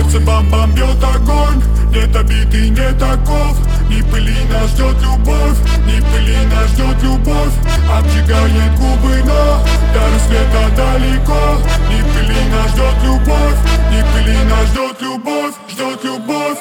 сердце бам-бам бьет огонь. Нет обид и не таков. Ни пыли нас ждет любовь, ни пыли нас ждет любовь. Обжигает губы, но до рассвета далеко. Ни пыли нас ждет любовь, ни пыли нас ждет любовь, ждет любовь.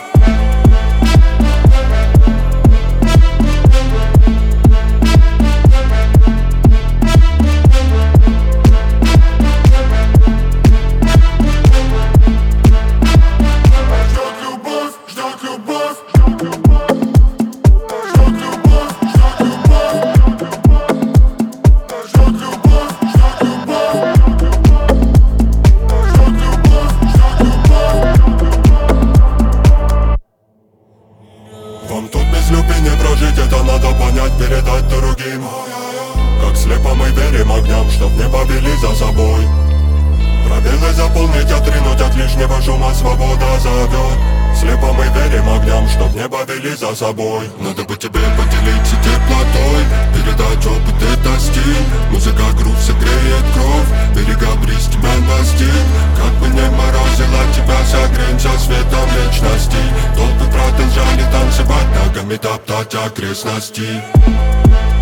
Вам тут без любви не прожить, это надо понять, передать другим. Как слепо мы верим огням, чтоб не повели за собой. Пробелы заполнить, отринуть от лишнего шума, свобода зовет. Слепо мы верим огням, чтоб не повели за собой. Надо бы тебе поделиться теплотой, передать опыт, это стиль. Музыка, грув согреет кровь, берега бриз тебя настиг. Как бы не морозило тебя, согрень со светом вечности. Толпы продолжали танцевать, ногами топтать окрестности.